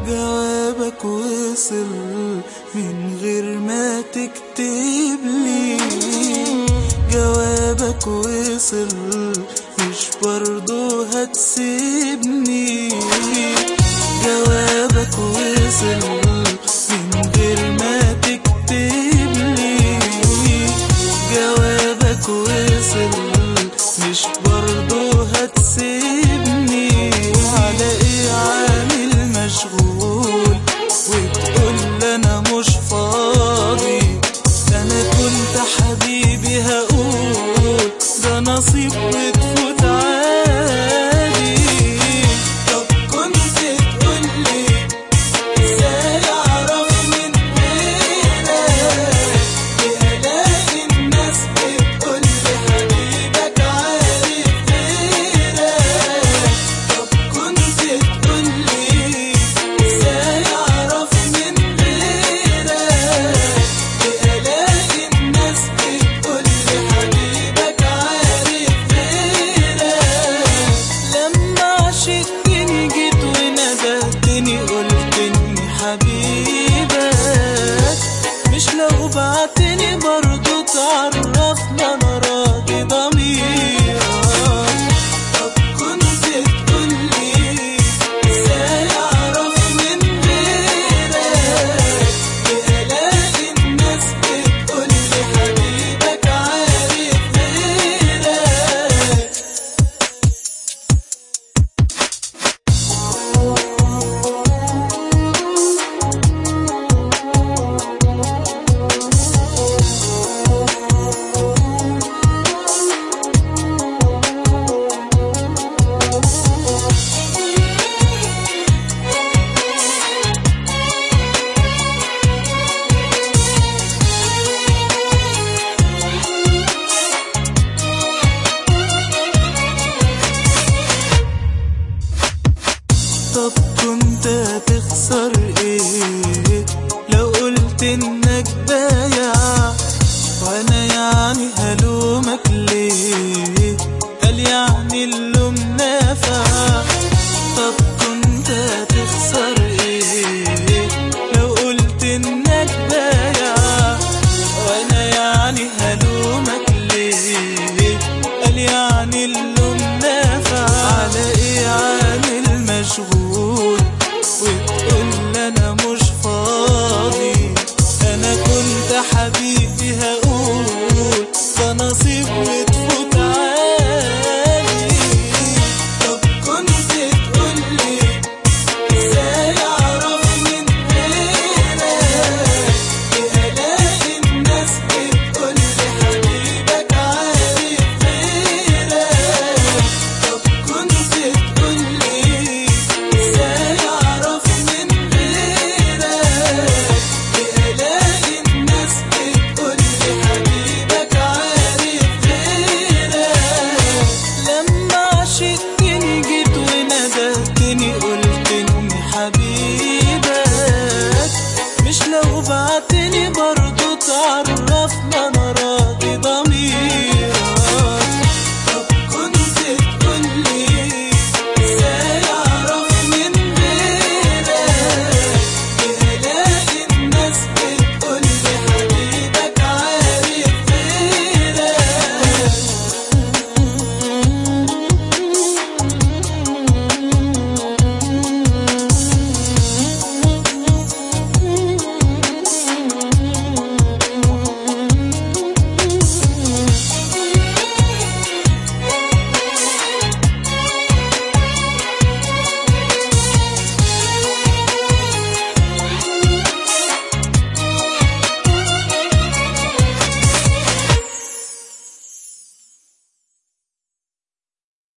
جوابك وصل من غير ما تكتبلي، جوابك وصل مش برضو هتسيبني، جوابك وصل من غير ما تكتبلي، جوابك وصل مش برضو هتسيبني. على ايه عامل مشغول وتقول انا مش فاضي؟ انا كنت حبيبي هقول ده نصيب وتفوت عادي. طب كنت تقولي ازاي اعرف من غيرك؟ بلاقي الناس بتقولي حبيبك عارف غيرك. طب كنت تقولي ازاي اعرف من غيرك؟ بلاقي الناس بتقولي حبيبك عارف غيرك. لما عشقتني جيت وندهتني قلت اني حبيبك، مش لو بعتني برضو تعرفني انا راضي ضميرك. طب كنت تقولي ازاي اعرف من غيرك؟ بلاقي الناس بتقولي حبيبك عارف غيرك. طب كنت هتخسر ايه لو قلت انك بايع؟ وانا يعني هلومك ليه؟ قال يعني اللوم نافع. طب كنت هتخسر ايه لو قلت انك بايع؟ وانا يعني هلومك ليه؟ قال يعني اللوم نافع. على ايه عامل مشغول وتقول انا مش فاضي؟ انا كنت حبيبي هقول ده نصيب وتفوت عادي. طب كنت تقولي ازاي اعرف من غيرك؟ بلاقي الناس بتقولي حبيبك عارف غيرك. طب كنت تقولي ازاي اعرف من غيرك؟ بلاقي الناس بتقولي حبيبك عارف غيرك. لما عشقتني جيت وندهتني قلت اني حبيبك، مش لو بعتني